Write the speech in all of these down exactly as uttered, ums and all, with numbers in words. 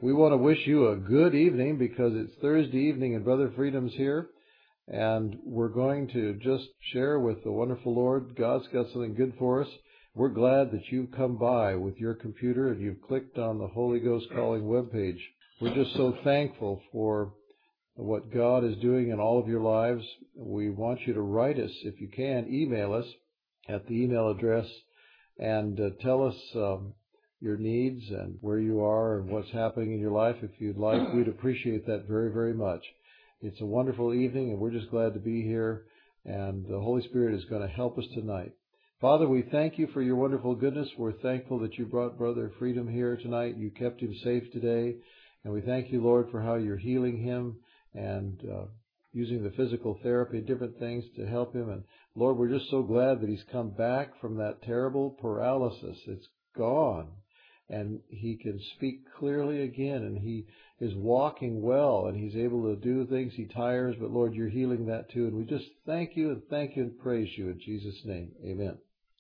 We want to wish you a good evening because it's Thursday evening and Brother Freedom's here. And we're going to just share with the wonderful Lord. God's got something good for us. We're glad that you've come by with your computer and you've clicked on the Holy Ghost Calling webpage. We're just so thankful for what God is doing in all of your lives. We want you to write us, if you can, email us at the email address and uh, tell us um, your needs and where you are and what's happening in your life. If you'd like, we'd appreciate that very, very much. It's a wonderful evening, and we're just glad to be here, and the Holy Spirit is going to help us tonight. Father, we thank you for your wonderful goodness. We're thankful that you brought Brother Freedom here tonight. You kept him safe today, and we thank you, Lord, for how you're healing him and uh, using the physical therapy, different things to help him. And Lord, we're just so glad that he's come back from that terrible paralysis. It's gone, and he can speak clearly again, and he is walking well, and he's able to do things. He tires, but Lord, you're healing that too. And we just thank you and thank you and praise you in Jesus' name. Amen.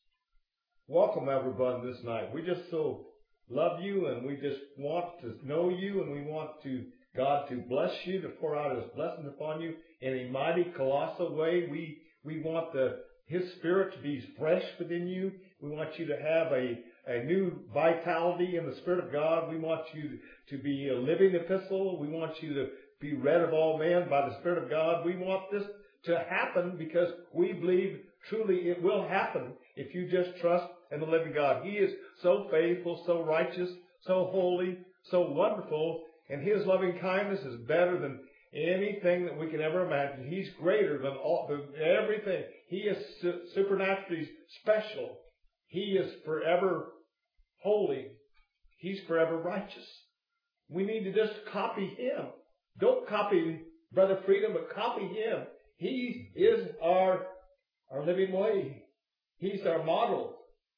Welcome, everyone, this night. We just so love you, and we just want to know you, and we want to God to bless you, to pour out His blessing upon you in a mighty, colossal way. We we want the His Spirit to be fresh within you. We want you to have a, a new vitality in the Spirit of God. We want you to be a living epistle. We want you to be read of all men by the Spirit of God. We want this to happen because we believe truly it will happen if you just trust in the living God. He is so faithful, so righteous, so holy, so wonderful, and His loving kindness is better than anything that we can ever imagine. He's greater than all, than everything. He is su- supernaturally special. He is forever holy. He's forever righteous. We need to just copy Him. Don't copy Brother Freedom, but copy Him. He is our, our living way. He's our model.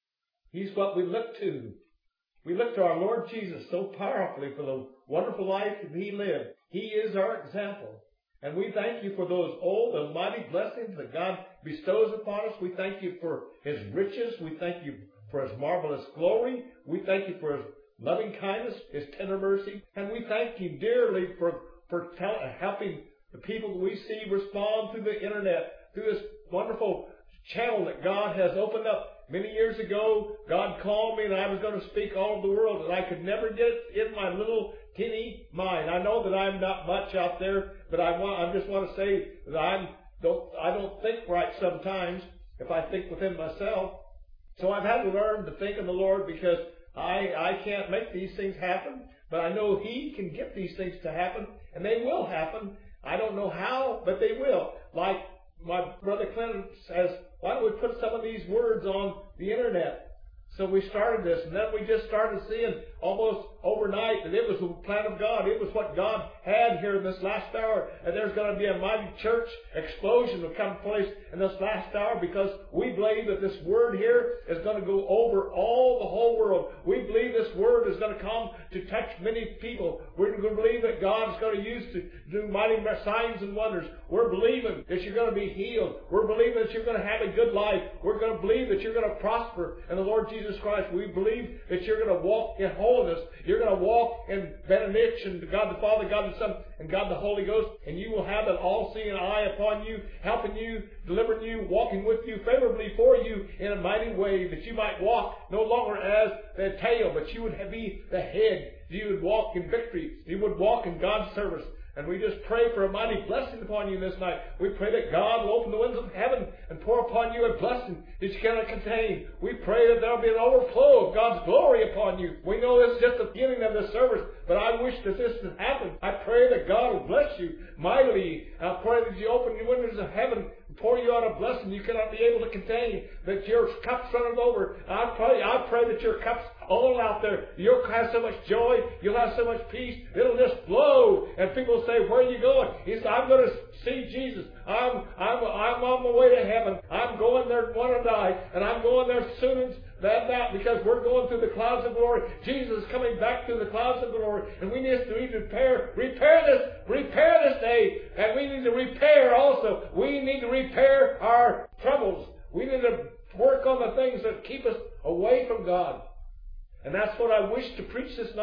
He's what we look to. We look to our Lord Jesus so powerfully for the wonderful life that He lived. He is our example. And we thank you for those old and mighty blessings that God bestows upon us. We thank you for His riches. We thank you for His marvelous glory. We thank you for His loving kindness, His tender mercy. And we thank you dearly for, for tell, helping the people that we see respond through the internet, through this wonderful channel that God has opened up. Many years ago, God called me and I was going to speak all over the world, and I could never get it in my little teeny mind. I know that I'm not much out there, but I want, I just want to say that I'm, don't, I don't think right sometimes if I think within myself. So I've had to learn to think in the Lord because I, I can't make these things happen, but I know He can get these things to happen, and they will happen. I don't know how, but they will. Like my brother Clinton says, why don't we put some of these words on the internet? So we started this, and then we just started seeing almost overnight that it was the plan of God. It was what God had here in this last hour. And there's going to be a mighty church explosion that will come place in this last hour because we believe that this word here is going to go over all the whole world. We believe this word is going to come to touch many people. We're going to believe that God is going to use to do mighty signs and wonders. We're believing that you're going to be healed. We're believing that you're going to have a good life. We're going to believe that you're going to prosper in the Lord Jesus Christ. We believe that you're going to walk in holiness. You're going to walk in benediction to God the Father, God the Son, and God the Holy Ghost. And you will have an all-seeing eye upon you, helping you, delivering you, walking with you, favorably for you in a mighty way, that you might walk no longer as the tail, but you would be the head. You would walk in victory. You would walk in God's service. And we just pray for a mighty blessing upon you this night. We pray that God will open the windows of heaven and pour upon you a blessing that you cannot contain. We pray that there will be an overflow of God's glory upon you. We know this is just the beginning of this service, but I wish that this would happen. I pray that God will bless you mightily. I pray that you open the windows of heaven and pour you out a blessing you cannot be able to contain, that your cup's running over. I pray, I pray that your cup's all out there. You'll have so much joy. You'll have so much peace. It'll just flow. And people say, where are you going? He said, I'm going to see Jesus. I'm, I'm, I'm on my way to heaven. I'm going there one night, and I'm going there soon than that because we're going through the clouds of glory. Jesus is coming back through the clouds of glory, and we need to repair, repair this, repair this day, and we need to repair also. We need to repair our troubles. We need to work on the things that keep us away from God. And that's what I wish to preach this night.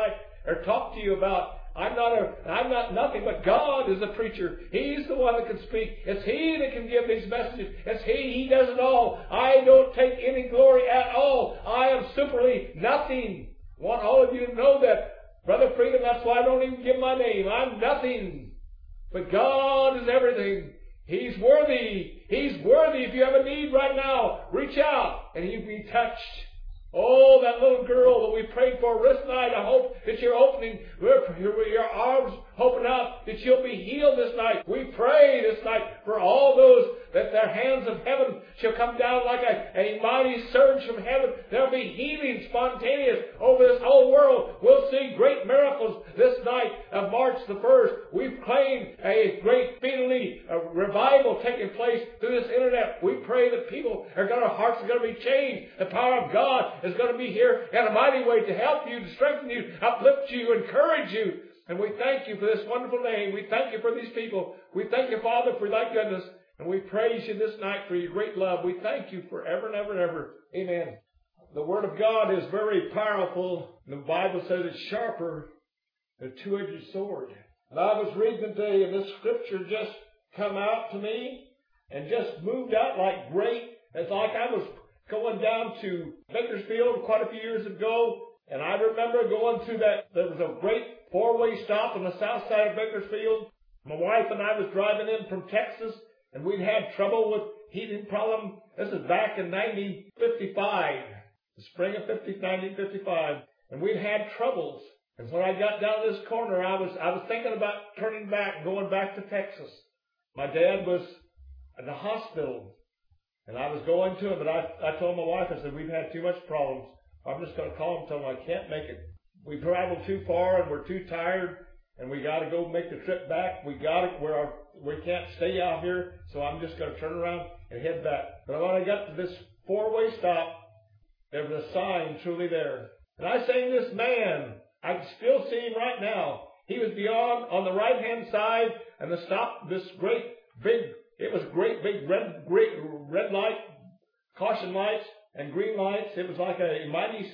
or talk to you about. I'm not a, I'm not nothing, but God is a preacher. He's the one that can speak. It's He that can give these messages. It's He. He does it all. I don't take any glory at all. I am superly nothing. I want all of you to know that. Brother Freedom, that's why I don't even give my name. I'm nothing. But God is everything. He's worthy. He's worthy. If you have a need right now, reach out and you'll be touched. Oh, that little girl that we prayed for this night, I hope that you're opening your arms, open up, that you'll be healed this night. We pray this night for all those that their hands of heaven shall come down like a, a mighty surge from heaven. There'll be healing spontaneous over this whole world. We'll see great miracles this night of March the first. We've claimed a great speedily a revival taking place through this internet. We pray that people are going to, hearts are going to be changed. The power of God is going to be here in a mighty way to help you, to strengthen you, uplift you, encourage you. And we thank you for this wonderful name. We thank you for these people. We thank you, Father, for thy goodness. And we praise you this night for your great love. We thank you forever and ever and ever. Amen. The Word of God is very powerful. The Bible says it's sharper than a two-edged sword. And I was reading today, and this scripture just come out to me and just moved out like great. It's like I was going down to Bakersfield quite a few years ago, and I remember going through that. There was a great four-way stop on the south side of Bakersfield. My wife and I was driving in from Texas, and we'd had trouble with heating problem. This is back in nineteen fifty-five, the spring of nineteen fifty-five, and we'd had troubles. And when I got down this corner, I was I was thinking about turning back and going back to Texas. My dad was in the hospital, and I was going to him, but I, I told my wife, I said, we've had too much problems. I'm just going to call him and tell him I can't make it. We traveled too far, and we're too tired, and we got to go make the trip back. We got it where our, we can't stay out here, so I'm just going to turn around and head back. But when I got to this four-way stop, there was a sign truly there. And I seen this man. I can still see him right now. He was beyond, on the right-hand side, and the stop, this great, big, it was great, big red, great, red light, caution lights, and green lights. It was like a mighty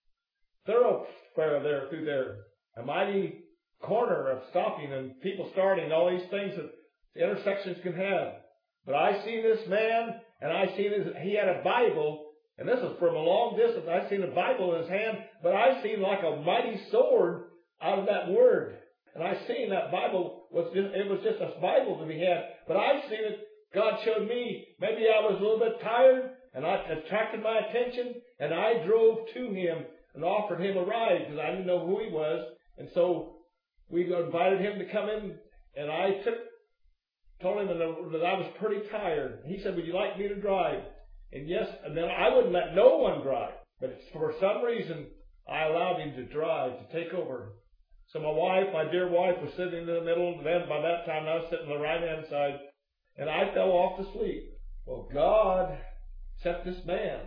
thoroughfare there, through there. A mighty corner of stopping and people starting, all these things that the intersections can have. But I seen this man, and I seen his, he had a Bible, and this is from a long distance. I seen a Bible in his hand, but I seen like a mighty sword out of that word. And I seen that Bible was just, it was just a Bible that he had. But I seen it, God showed me, maybe I was a little bit tired, and I attracted my attention, and I drove to him and offered him a ride because I didn't know who he was. And so we invited him to come in, and I took, told him that I was pretty tired. He said, would you like me to drive? And yes, and then I wouldn't let no one drive. But for some reason, I allowed him to drive, to take over. So my wife, my dear wife, was sitting in the middle. Then by that time, I was sitting on the right-hand side, and I fell off to sleep. Well, God set this man.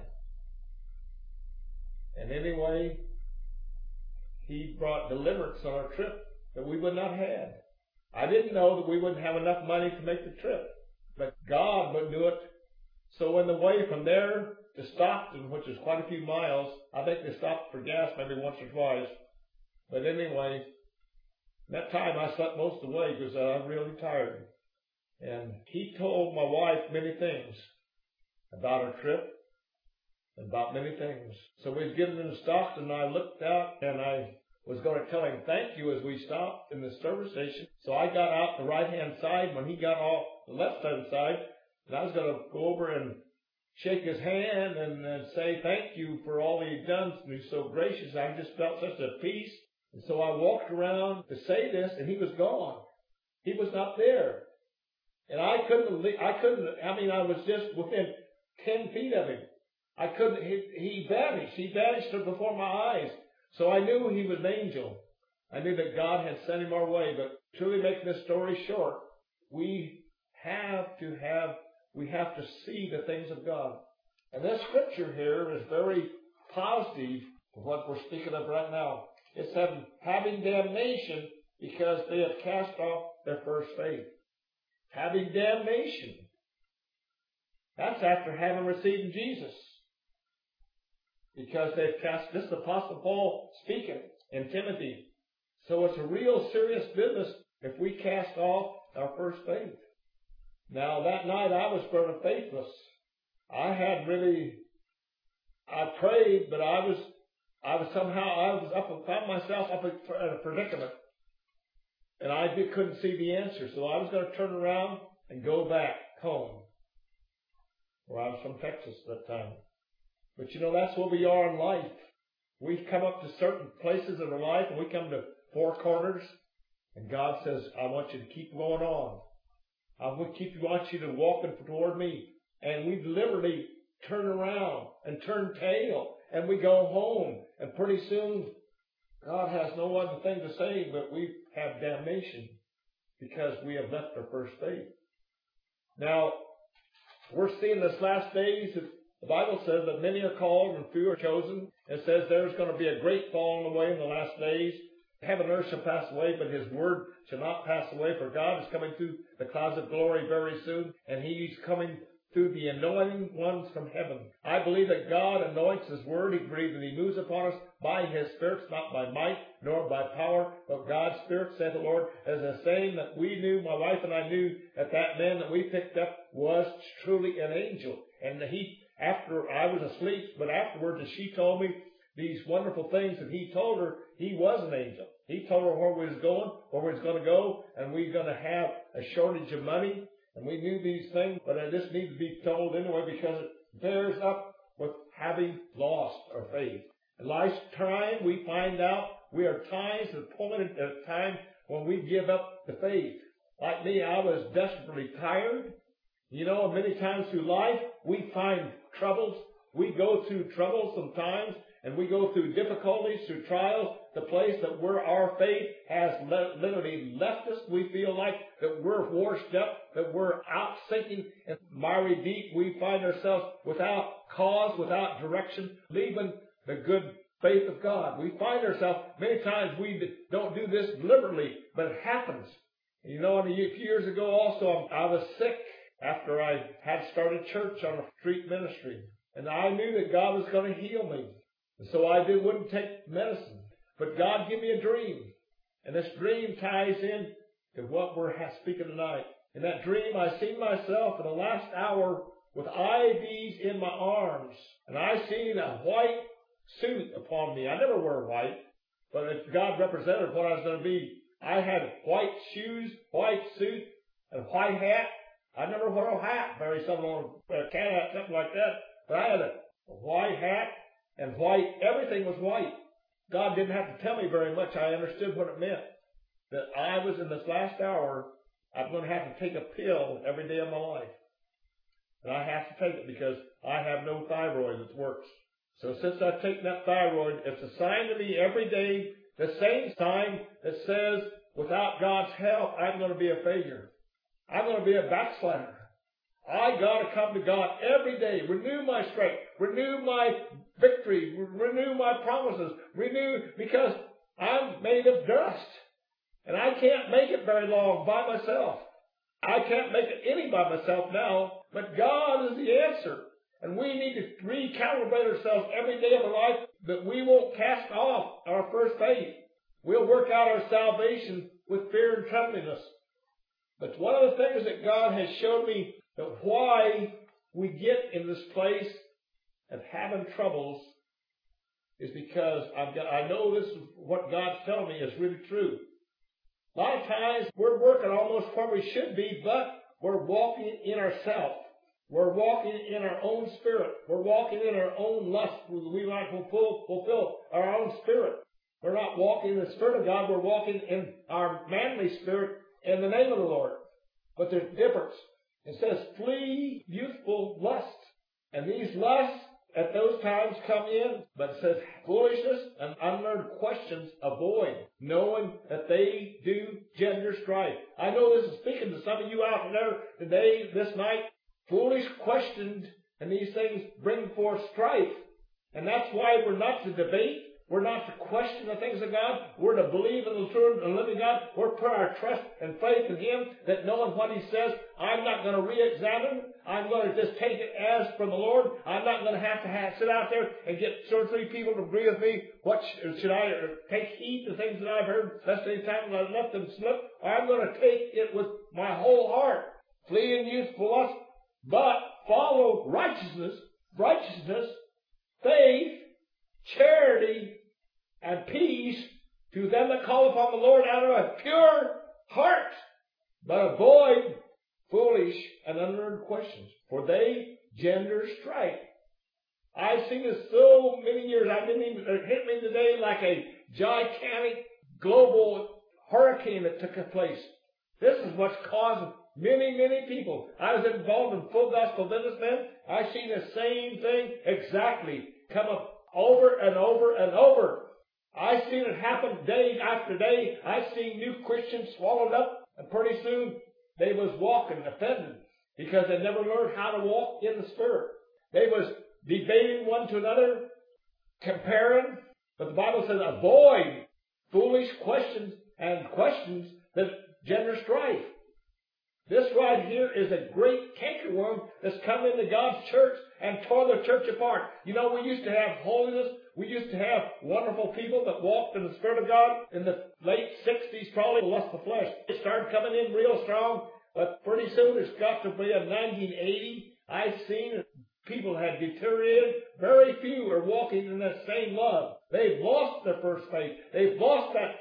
And anyway, He brought deliverance on our trip that we would not have. I didn't know that we wouldn't have enough money to make the trip, but God would do it. So on the way from there to Stockton, which is quite a few miles, I think they stopped for gas maybe once or twice. But anyway, that time I slept most of the way because I was really tired. And he told my wife many things about our trip, about many things. So we was getting into Stockton, and I looked out, and I was going to tell him thank you as we stopped in the service station. So I got out the right-hand side when he got off the left-hand side, and I was going to go over and shake his hand and, and say thank you for all he'd done. And he's so gracious. I just felt such a peace. And so I walked around to say this, and he was gone. He was not there. And I couldn't, I couldn't, I mean, I was just within ten feet of him. I couldn't, he, he vanished. He vanished before my eyes. So I knew he was an angel. I knew that God had sent him our way. But truly making this story short, we have to have, we have to see the things of God. And this scripture here is very positive for what we're speaking of right now. It's having, having damnation because they have cast off their first faith. Having damnation. That's after having received Jesus. Because they've cast, this is the Apostle Paul speaking in Timothy. So it's a real serious business if we cast off our first faith. Now that night I was sort of faithless. I had really, I prayed, but I was, I was somehow, I was up, found myself up in a predicament. And I did, couldn't see the answer. So I was going to turn around and go back home. Where I was from Texas at that time. But you know, that's where we are in life. We come up to certain places in our life and we come to four corners. And God says, I want you to keep going on. I will keep, want you to walk toward me. And we deliberately turn around and turn tail. And we go home. And pretty soon, God has no other thing to say, but we have damnation because we have left our first faith. Now, we're seeing this last days. The Bible says that many are called and few are chosen. It says there's going to be a great falling away in the last days. Heaven and earth shall pass away, but His word shall not pass away. For God is coming through the clouds of glory very soon, and He's coming through the anointing ones from heaven. I believe that God anoints His word. He believes that He moves upon us by His Spirit, not by might nor by power, but God's Spirit, saith the Lord. As a saying that we knew, my wife and I knew, that that man that we picked up was truly an angel. And he, after I was asleep, but afterwards, as she told me these wonderful things that he told her, he was an angel. He told her where we was going, where we was going to go, and we we're going to have a shortage of money. And we knew these things, but I just need to be told anyway because it bears up with having lost our faith. In life's time, we find out we are times, at a point at a time when we give up the faith. Like me, I was desperately tired. You know, many times through life, we find troubles. We go through troubles sometimes, and we go through difficulties, through trials, the place that where our faith has le- literally left us. We feel like that we're washed up, that we're out sinking in miry deep. We find ourselves without cause, without direction, leaving the good faith of God. We find ourselves, many times we don't do this deliberately, but it happens. You know, a few years ago also, I was sick after I had started church on a street ministry. And I knew that God was going to heal me. And so I did, wouldn't take medicine. But God gave me a dream. And this dream ties in to what we're speaking tonight. In that dream, I seen myself in the last hour with I Vs in my arms. And I seen a white suit upon me. I never wear white. But if God represented what I was going to be, I had white shoes, white suit, and white hat. I never wore a hat, very something on a cat hat, something like that. But I had a white hat and white, everything was white. God didn't have to tell me very much. I understood what it meant. That I was in this last hour, I'm going to have to take a pill every day of my life. And I have to take it because I have no thyroid that works. So since I've taken that thyroid, it's a sign to me every day, the same sign that says, without God's help, I'm going to be a failure. I'm going to be a backslider. I got to come to God every day, renew my strength, renew my victory, renew my promises, renew, because I'm made of dust. And I can't make it very long by myself. I can't make it any by myself now, but God is the answer. And we need to recalibrate ourselves every day of our life that we won't cast off our first faith. We'll work out our salvation with fear and tremblingness. But one of the things that God has shown me that why we get in this place of having troubles is because I've got, I know this is what God's telling me is really true. A lot of times we're working almost where we should be, but we're walking in ourselves. We're walking in our own spirit. We're walking in our own lust. We might fulfill, fulfill our own spirit. We're not walking in the Spirit of God. We're walking in our manly spirit in the name of the Lord. But there's a difference. It says, flee youthful lust. And these lusts at those times come in, but it says foolishness and unlearned questions avoid, knowing that they do gender strife. I know this is speaking to some of you out there today, this night. Foolish questions and these things bring forth strife. And that's why we're not to debate. We're not to question the things of God. We're to believe in the true and living God. We're to put our trust and faith in Him, that knowing what He says, I'm not going to re-examine. I'm going to just take it as from the Lord. I'm not going to have to have, sit out there and get two or three people to agree with me. What sh- should I take heed to things that I've heard, lest any time I let them slip? I'm going to take it with my whole heart. Flee in youthful lust, but follow righteousness, righteousness, faith, charity, and peace to them that call upon the Lord out of a pure heart. But avoid foolish and unlearned questions, for they gender strife. I've seen this so many years. I didn't even, it hit me today like a gigantic global hurricane that took place. This is what's causing many, many people. I was involved in full gospel businessmen. I've seen the same thing exactly come up over and over and over. I've seen it happen day after day. I've seen new Christians swallowed up, and pretty soon they was walking offended because they never learned how to walk in the Spirit. They was debating one to another, comparing, but the Bible says avoid foolish questions and questions that gender strife. This right here is a great cankerworm that's come into God's church and tore the church apart. You know, we used to have holiness. We used to have wonderful people that walked in the Spirit of God in the late sixties, probably, lust of the flesh. It started coming in real strong, but pretty soon it's got to be in nineteen eighty. I've seen it. People had deteriorated. Very few are walking in that same love. They've lost their first faith. They've lost that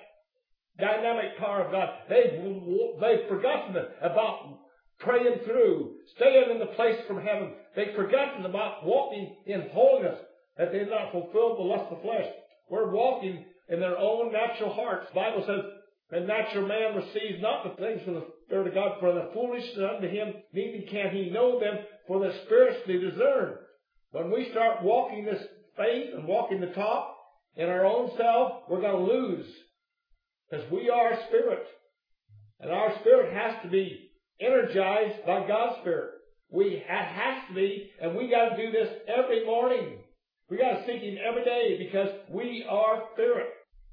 dynamic power of God. They've, they've forgotten about praying through, staying in the place from heaven. They've forgotten about walking in holiness, that they've not fulfilled the lust of the flesh. We're walking in their own natural hearts. The Bible says, the natural man receives not the things from the Spirit of God, for the foolishness unto him, neither can he know them, for the spiritually discern. When we start walking this faith and walking the talk in our own self, we're going to lose. Because we are spirit. And our spirit has to be energized by God's Spirit. We ha- has to be, and we got to do this every morning. We got to seek Him every day because we are spirit.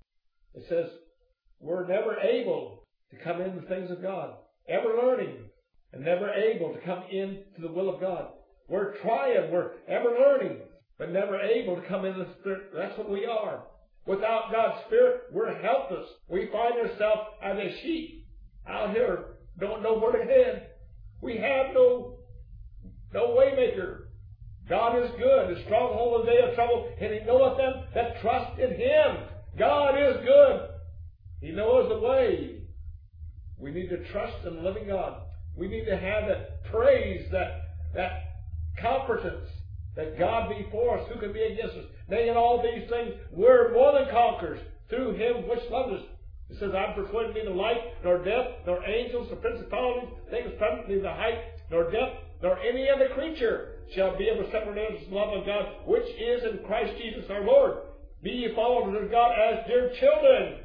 It says we're never able to come into the things of God. Ever learning and never able to come into the will of God. We're trying, we're ever learning, but never able to come into the Spirit. That's what we are. Without God's Spirit, we're helpless. We find ourselves as a sheep out here, don't know where to head. We have no, no waymaker. God is good, a stronghold in the day of trouble, and He knoweth them that trust in Him. God is good. He knows the way. We need to trust in the living God. We need to have that praise, that, that confidence that God be for us. Who can be against us? Nay, in all these things, we're more than conquerors through Him which loved us. It says, I'm persuaded neither life, nor death, nor angels, nor principalities, things present, neither height, nor depth, nor any other creature shall be able to separate us from the love of God, which is in Christ Jesus our Lord. Be ye followers of God as dear children.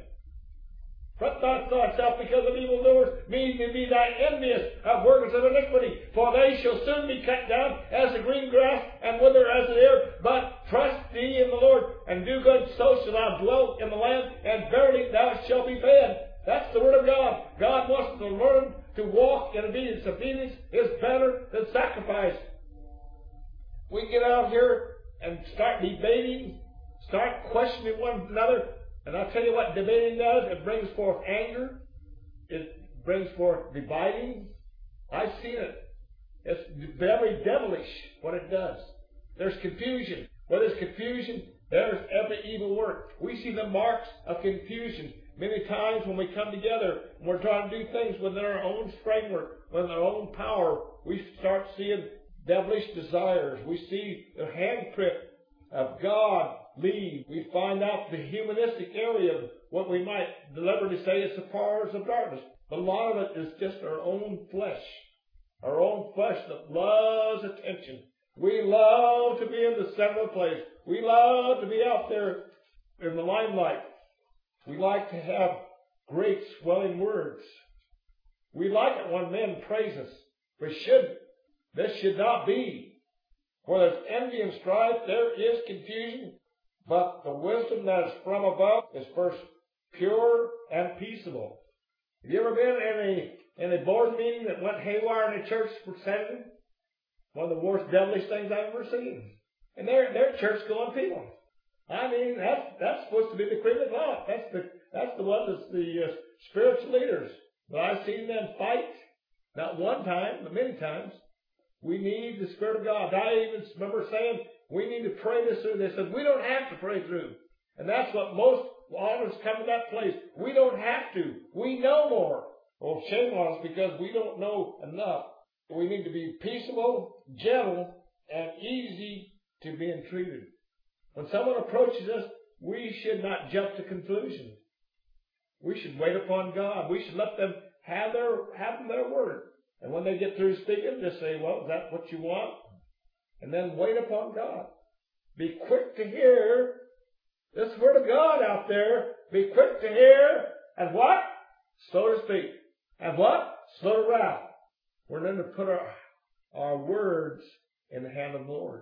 Fret not thyself because of evildoers, neither be thou envious of workers of iniquity, for they shall soon be cut down as the green grass and wither as the air. But trust thee in the Lord, and do good, so shall thou dwell in the land, and verily thou shalt be fed. That's the word of God. God wants us to learn to walk in obedience. Obedience is better than sacrifice. We get out here and start debating, start questioning one another. And I'll tell you what debating does. It brings forth anger. It brings forth dividing. I've seen it. It's very devilish what it does. There's confusion. Where there's confusion, there's every evil work. We see the marks of confusion many times when we come together and we're trying to do things within our own framework, within our own power. We start seeing devilish desires. We see the handprint of God lead. We find out the humanistic area of what we might deliberately say is the powers of darkness. But a lot of it is just our own flesh. Our own flesh that loves attention. We love to be in the center of the place. We love to be out there in the limelight. We like to have great swelling words. We like it when men praise us. We should. This should not be. Where there's envy and strife, there is confusion. But the wisdom that is from above is first pure and peaceable. Have you ever been in a, in a board meeting that went haywire in a church for Saturday? One of the worst devilish things I've ever seen. And they're, they're church-going people. I mean, that's, that's supposed to be the cream of the crop. That's the, that's the one that's the uh, spiritual leaders. But I've seen them fight, not one time, but many times. We need the Spirit of God. I even remember saying, we need to pray this through. They said, we don't have to pray through. And that's what most of us come to that place. We don't have to. We know more. Well, shame on us because we don't know enough. We need to be peaceable, gentle, and easy to be entreated. When someone approaches us, we should not jump to conclusions. We should wait upon God. We should let them have their, have their word. And when they get through speaking, just say, well, is that what you want? And then wait upon God. Be quick to hear this word of God out there. Be quick to hear. And what? Slow to speak. And what? Slow to wrath. We're going to put our, our words in the hand of the Lord.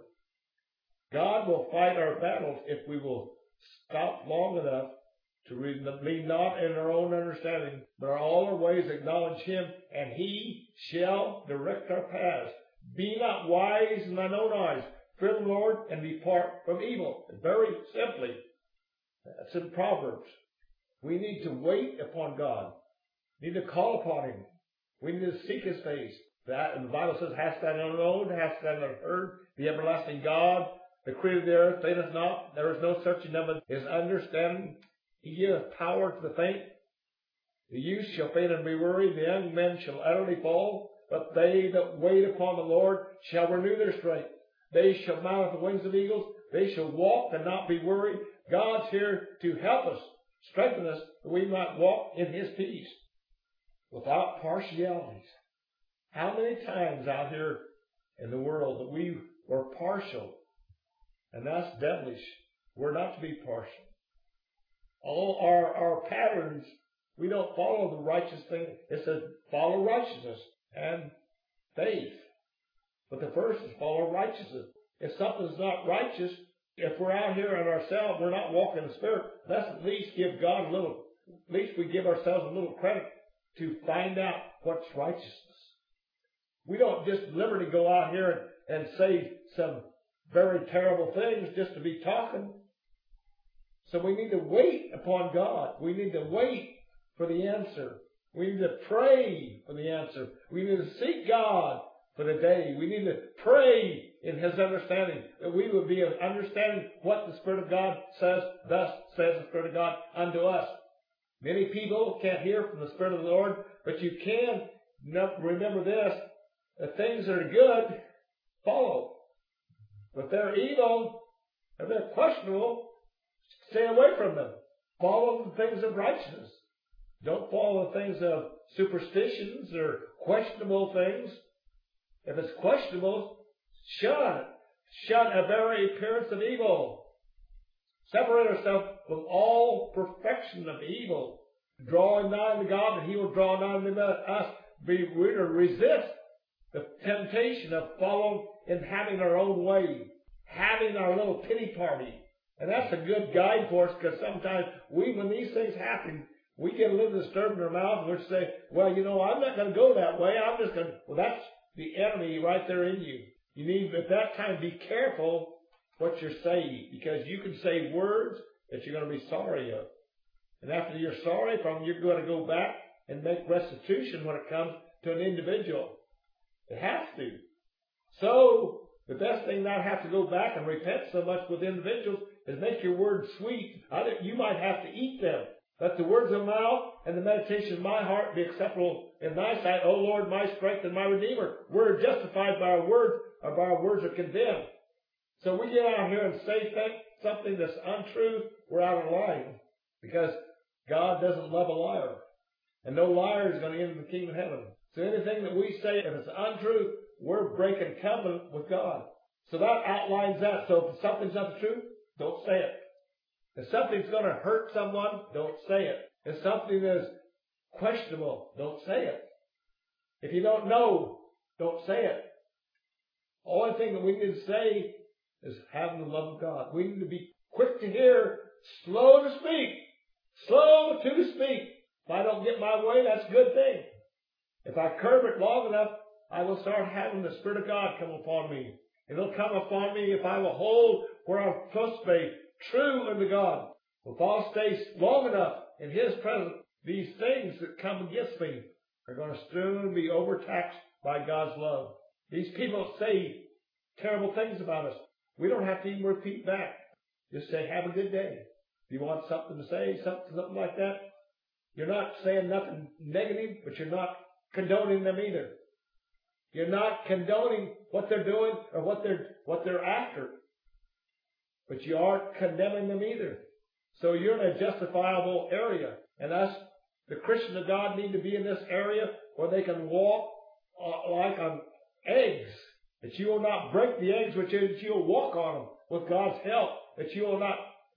God will fight our battles if we will stop long enough to lean not in our own understanding, but in all our ways acknowledge Him, and He shall direct our paths. Be not wise in thine own eyes. Fear the Lord and depart from evil. Very simply, that's in Proverbs. We need to wait upon God. We need to call upon Him. We need to seek His face. That, and the Bible says, hast thou not known, hast thou not heard, the everlasting God, the creator of the earth, fainteth not, there is no searching of His understanding. He giveth power to the faint. The youth shall faint and be weary, the young men shall utterly fall, but they that wait upon the Lord shall renew their strength. They shall mount with the wings of eagles, they shall walk and not be weary. God's here to help us, strengthen us, that we might walk in His peace, without partialities. How many times out here in the world that we were partial, and that's devilish. We're not to be partial. All our, our patterns, we don't follow the righteous thing. It says follow righteousness and faith. But the first is follow righteousness. If something's not righteous, if we're out here on ourselves, we're not walking in the Spirit, let's at least give God a little, at least we give ourselves a little credit to find out what's righteousness. We don't just deliberately go out here and, and say some very terrible things just to be talking. So we need to wait upon God. We need to wait for the answer. We need to pray for the answer. We need to seek God for the day. We need to pray in His understanding, that we would be understanding what the Spirit of God says. Thus says the Spirit of God unto us. Many people can't hear from the Spirit of the Lord, but you can remember this. The things that are good, follow. But if they're evil, if they're questionable, stay away from them. Follow the things of righteousness. Don't follow the things of superstitions or questionable things. If it's questionable, shun it. Shun a very appearance of evil. Separate ourselves from all perfection of evil. Drawing nigh to God, and He will draw nigh to us. Be, we're to resist the temptation of following and having our own way. Having our little pity party. And that's a good guide for us, because sometimes we, when these things happen, we get a little disturbed in our mouth, and we say, well, you know, I'm not going to go that way. I'm just going to, well, that's the enemy right there in you. You need, at that time, be careful what you're saying, because you can say words that you're going to be sorry of. And after you're sorry from them, you're going to go back and make restitution when it comes to an individual. It has to. So, the best thing not have to go back and repent so much with individuals is make your words sweet. You might have to eat them. Let the words of my mouth and the meditation of my heart be acceptable in thy sight, O Lord, my strength and my Redeemer. We're justified by our words, or by our words are condemned. So we get out here and say something that's untrue, we're out of line. Because God doesn't love a liar. And no liar is going to enter the kingdom of heaven. So anything that we say, if it's untrue, we're breaking covenant with God. So that outlines that. So if something's not the truth, don't say it. If something's going to hurt someone, don't say it. If something is questionable, don't say it. If you don't know, don't say it. The only thing that we need to say is having the love of God. We need to be quick to hear, slow to speak, slow to speak. If I don't get my way, that's a good thing. If I curb it long enough, I will start having the Spirit of God come upon me. It'll come upon me if I will hold where I'm supposed to be, true unto God. If I'll stay long enough in His presence, these things that come against me are going to soon be overtaxed by God's love. These people say terrible things about us. We don't have to even repeat back. Just say, have a good day. If you want something to say, something, something like that, you're not saying nothing negative, but you're not condoning them either. You're not condoning what they're doing or what they're, what they're after. But you aren't condemning them either. So you're in a justifiable area. And us, the Christians of God, need to be in this area where they can walk uh, like on eggs. That you will not break the eggs, but you will walk on them with God's help. That you will not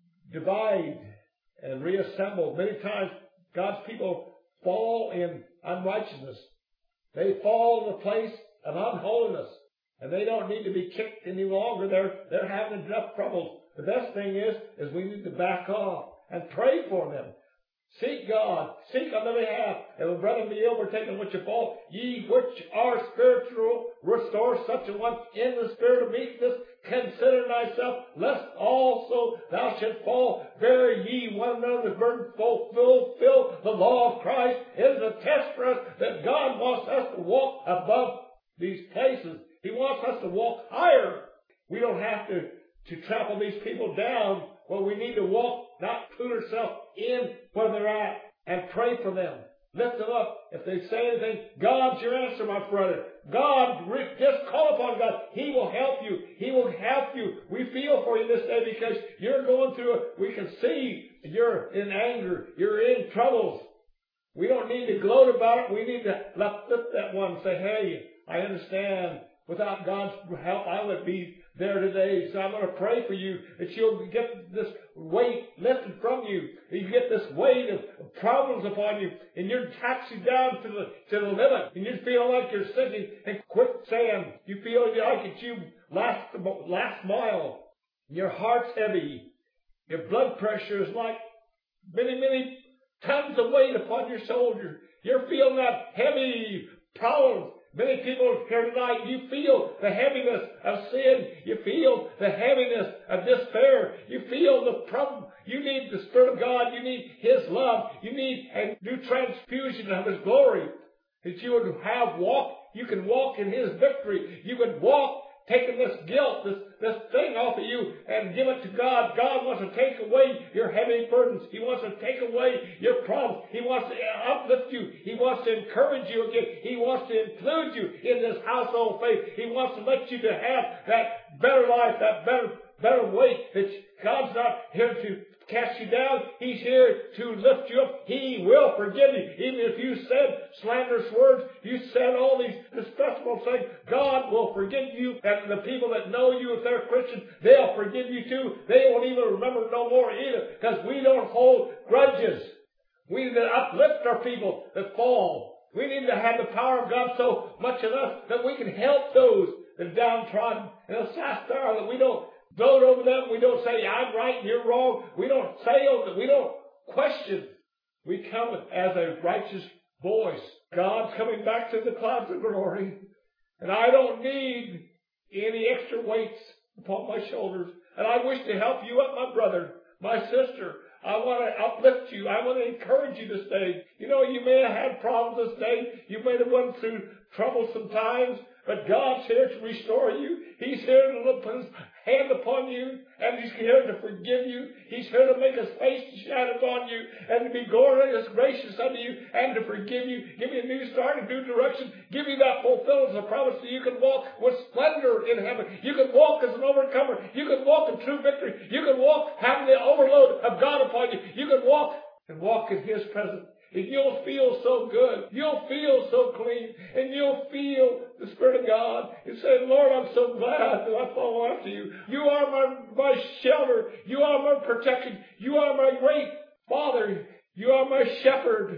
divide and reassemble. Many times God's people fall in unrighteousness. They fall in the place of unholiness. And they don't need to be kicked any longer. They're, they're having enough troubles. The best thing is, is we need to back off and pray for them. Seek God. Seek on their behalf. If a brother be overtaken with your fault, ye which are spiritual, restore such a one in the spirit of meekness. Consider thyself, lest also thou shouldst fall. Bear ye one another's burden, fulfill the law of Christ. It is a test for us that God wants us to walk above these places. He wants us to walk higher. We don't have to, to trample these people down. Well, we need to walk, not put ourselves in where they're at, and pray for them. Lift them up. If they say anything, God's your answer, my brother. God, just call upon God. He will help you. He will help you. We feel for you this day because you're going through it. We can see you're in anger. You're in troubles. We don't need to gloat about it. We need to lift that one and say, hey, I understand. Without God's help, I would be there today. So I'm going to pray for you that you'll get this weight lifted from you. You get this weight of problems upon you, and you're taxing down to the to the limit, and you feel like you're sinking and quicksand. You feel like it's you last last mile. Your heart's heavy. Your blood pressure is like many many tons of weight upon your shoulders. You're feeling that heavy problems. Many people here tonight, you feel the heaviness of sin. You feel the heaviness of despair. You feel the problem. You need the Spirit of God. You need His love. You need a new transfusion of His glory. That you would have walk. You can walk in His victory. You can walk taking this guilt, this, this thing off of you and give it to God. God wants to take away your heavy burdens. He wants to take away your problems. He wants to uplift you. He wants to encourage you again. He wants to include you in this household faith. He wants to let you to have that better life, that better, better weight. That God's not here to cast you down. He's here to lift you up. He will forgive you. Even if you said slanderous words, you said all these despicable things, God will forgive you. And the people that know you, if they're Christians, they'll forgive you too. They won't even remember no more either, because we don't hold grudges. We need to uplift our people that fall. We need to have the power of God so much in us that we can help those that are downtrodden and the Sastar, that we don't gloat over them. We don't say, I'm right and you're wrong. We don't say that. We don't question. We come as a righteous voice. God's coming back to the clouds of glory. And I don't need any extra weights upon my shoulders. And I wish to help you up, my brother, my sister. I want to uplift you. I want to encourage you this day. You know, you may have had problems this day. You may have went through troublesome times. But God's here to restore you. He's here to put His hand upon you. And He's here to forgive you. He's here to make His face to shine upon you. And to be glorious, gracious unto you. And to forgive you. Give you a new start, a new direction. Give you that fulfillment of the promise so you can walk with splendor in heaven. You can walk as an overcomer. You can walk in true victory. You can walk having the overload of God upon you. You can walk and walk in His presence. And you'll feel so good. You'll feel so clean. And you'll feel the Spirit of God. And say, Lord, I'm so glad that I follow after you. You are my, my shelter. You are my protection. You are my great Father. You are my shepherd.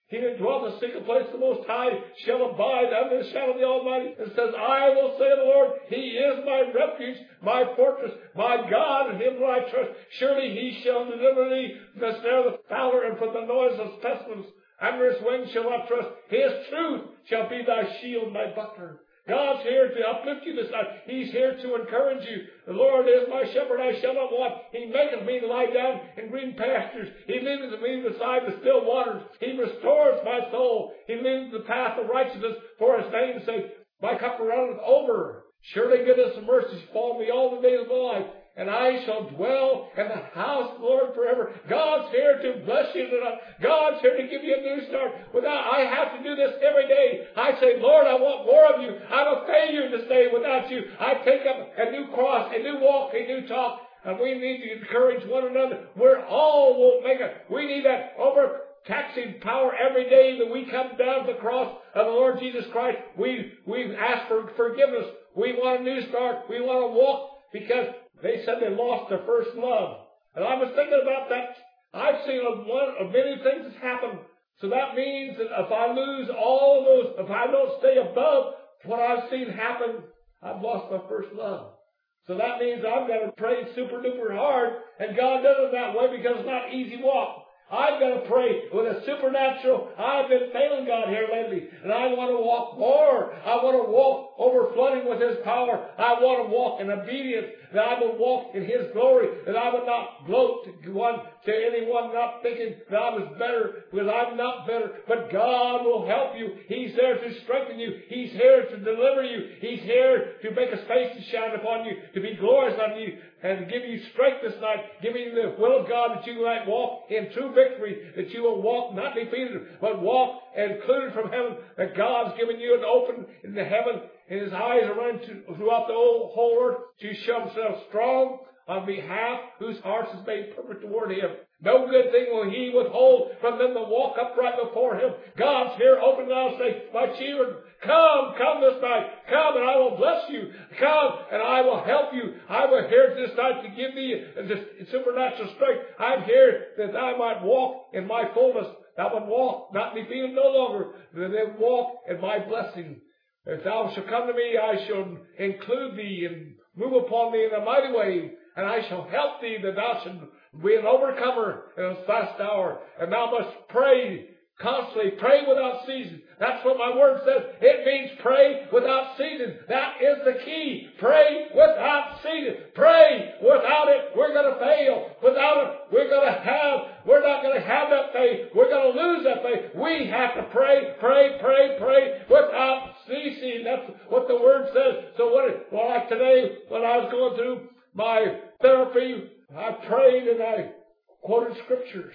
He that dwelleth in the secret place of the Most High shall abide under the shadow of the Almighty. And says, I will say of the Lord, He is my refuge, my fortress, my God, in Him will I trust. Surely He shall deliver thee from the snare of the fowler and from the noise of pestilence. Under His wings shall I trust. His truth shall be thy shield and thy buckler. God's here to uplift you this night. He's here to encourage you. The Lord is my shepherd, I shall not want. He maketh me to lie down in green pastures. He leadeth me beside the still waters. He restores my soul. He leadeth the path of righteousness for His name's sake. My cup runneth over. Surely goodness and mercy shall follow me all the days of my life, and I shall dwell in the house of the Lord forever. God's here to bless you tonight. God's here to give you a new start. Without, I have to do this every day. I say, Lord, I want more of you. I'm a failure this day without you. I take up a new cross, a new walk, a new talk, and we need to encourage one another. We're all won't make it. We need that overtaxing power every day that we come down to the cross of the Lord Jesus Christ. We, we've asked for forgiveness. We want a new start. We want to walk because they said they lost their first love. And I was thinking about that. I've seen a one of many things that's happened. So that means that if I lose all of those, if I don't stay above what I've seen happen, I've lost my first love. So that means I've got to pray super duper hard, and God does it that way because it's not an easy walk. I've got to pray with a supernatural. I've been failing God here lately, and I want to walk more. I want to walk overflowing with His power. I want to walk in obedience, that I will walk in His glory, that I would not gloat to one to anyone, not thinking that I was better, because I'm not better. But God will help you. He's there to strengthen you. He's here to deliver you. He's here to make His face to shine upon you, to be glorious on you, and to give you strength this night, give you the will of God that you might walk in true victory, that you will walk not defeated, but walk included from heaven, that God's given you an open in the heaven, and His eyes are running to, throughout the whole, whole earth to show Himself strong on behalf whose hearts is made perfect toward Him. No good thing will He withhold from them that walk upright before Him. God's here, open now, and say, my children, come, come this night. Come, and I will bless you. Come, and I will help you. I will here this night to give thee this supernatural strength. I'm here that I might walk in my fullness. That would walk, not be defeated no longer, that they walk in my blessing. If thou shalt come to me, I shall include thee and move upon thee in a mighty way, and I shall help thee that thou shalt be an overcomer in this last hour. And thou must pray constantly, pray without ceasing. That's what my word says. It means pray without ceasing. That is the key. Pray without ceasing. Pray. Without it, we're going to fail. Without it, we're going to have, we're not going to have that faith. We're going to lose that faith. We have to pray, pray, pray, pray without ceasing. That's what the word says. So what, well, like today, when I was going through my therapy, I prayed and I quoted scriptures.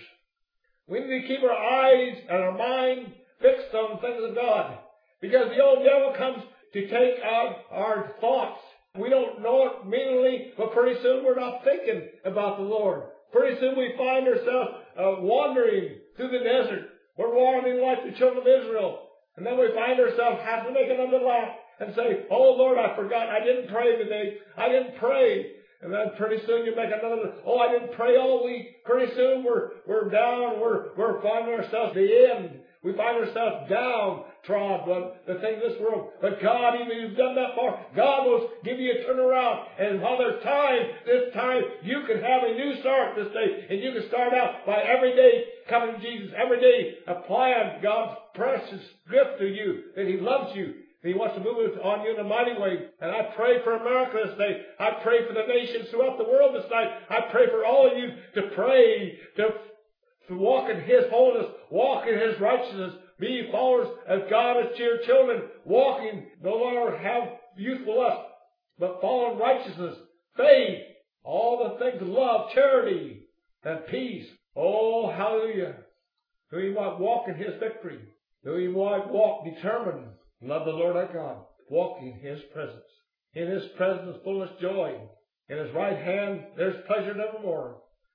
We need to keep our eyes and our mind fixed on the things of God, because the old devil comes to take out our thoughts. We don't know it immediately, but pretty soon we're not thinking about the Lord. Pretty soon we find ourselves uh, wandering through the desert. We're wandering like the children of Israel. And then we find ourselves having to make another laugh and say, oh Lord, I forgot. I didn't pray today. I didn't pray. And then pretty soon you make another, oh, I didn't pray all week. Pretty soon we're, we're down. We're, we're finding ourselves the end. We find ourselves downtrodden by the things of this world. But God, even if you've done that far, God will give you a turnaround. And while there's time, this time, you can have a new start this day. And you can start out by every day coming to Jesus. Every day applying God's precious gift to you, that He loves you. He wants to move it on you in a mighty way. And I pray for America this day. I pray for the nations throughout the world this night. I pray for all of you to pray, to, to walk in His holiness, walk in His righteousness, be followers of God as dear children, walking, no longer have youthful lust, but follow in righteousness, faith, all the things of love, charity, and peace. Oh, hallelujah. Who you might walk in His victory. Who you might walk determined. Love the Lord our God. Walk in His presence. In His presence, fullness joy. In His right hand, there's pleasure nevermore.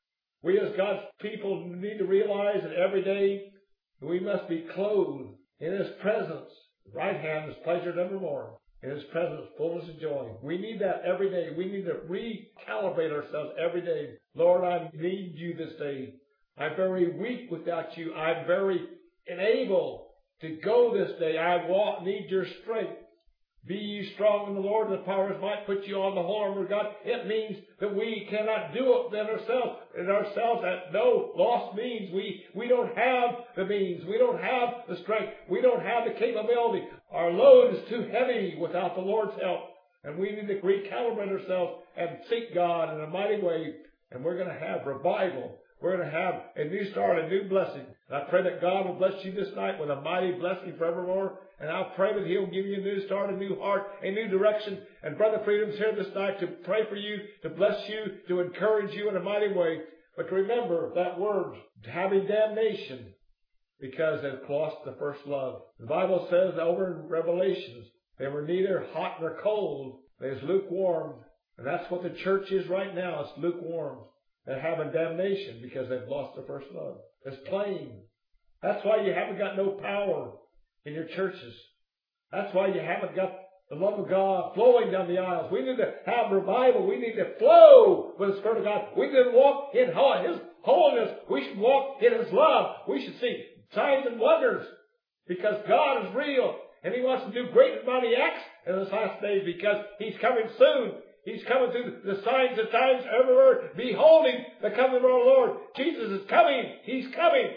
We as God's people need to realize that every day we must be clothed in His presence. Right hand is pleasure nevermore. In His presence, fullness of joy. We need that every day. We need to recalibrate ourselves every day. Lord, I need You this day. I'm very weak without You. I'm very and able to go this day. I want, need your strength. Be ye strong in the Lord, and the power of his might. Put you on the whole armor of God. It means that we cannot do it then ourselves. In ourselves, that no lost means we, we don't have the means. We don't have the strength. We don't have the capability. Our load is too heavy without the Lord's help. And we need to recalibrate ourselves and seek God in a mighty way. And we're going to have revival. We're going to have a new start, a new blessing. And I pray that God will bless you this night with a mighty blessing forevermore. And I pray that he'll give you a new start, a new heart, a new direction. And Brother Freedom's here this night to pray for you, to bless you, to encourage you in a mighty way. But remember that word, having damnation, because they've lost the first love. The Bible says over in Revelations, they were neither hot nor cold. They was lukewarm. And that's what the church is right now. It's lukewarm. They're having damnation because they've lost their first love. It's plain. That's why you haven't got no power in your churches. That's why you haven't got the love of God flowing down the aisles. We need to have revival. We need to flow with the Spirit of God. We need to walk in His holiness. We should walk in His love. We should see signs and wonders because God is real and He wants to do great and mighty acts in this last days because He's coming soon. He's coming through the signs of times everywhere, beholding the coming of our Lord. Jesus is coming. He's coming.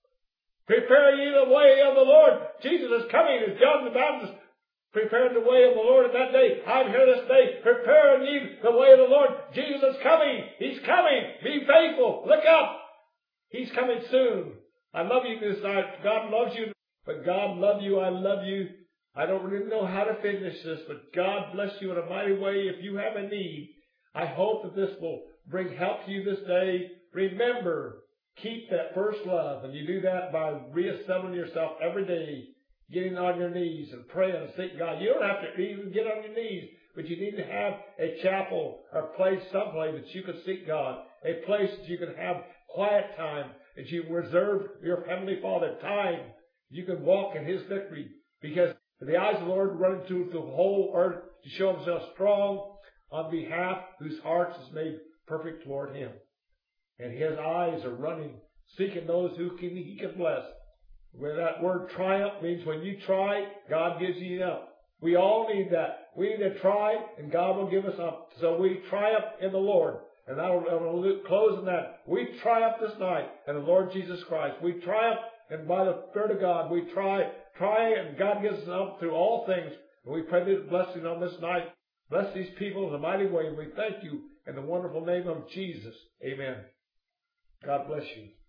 Prepare ye the way of the Lord. Jesus is coming as John the Baptist prepared the way of the Lord in that day. I'm here this day preparing ye the way of the Lord. Jesus is coming. He's coming. Be faithful. Look up. He's coming soon. I love you this night. God loves you. But God love you. I love you. I don't really know how to finish this, but God bless you in a mighty way. If you have a need, I hope that this will bring help to you this day. Remember, keep that first love, and you do that by reassembling yourself every day, getting on your knees and praying and seeking God. You don't have to even get on your knees, but you need to have a chapel or a place, someplace that you can seek God, a place that you can have quiet time, that you reserve your Heavenly Father time. You can walk in His victory because the eyes of the Lord run into the whole earth to show Himself strong on behalf whose hearts is made perfect toward Him. And His eyes are running, seeking those who can, He can bless. Where that word triumph means when you try, God gives you enough. We all need that. We need to try, and God will give us up. So we triumph in the Lord. And I will close on that. We triumph this night in the Lord Jesus Christ. We triumph, and by the Spirit of God, we try, try, and God gives us up through all things. And we pray this blessing on this night. Bless these people in a mighty way. We thank you in the wonderful name of Jesus. Amen. God bless you.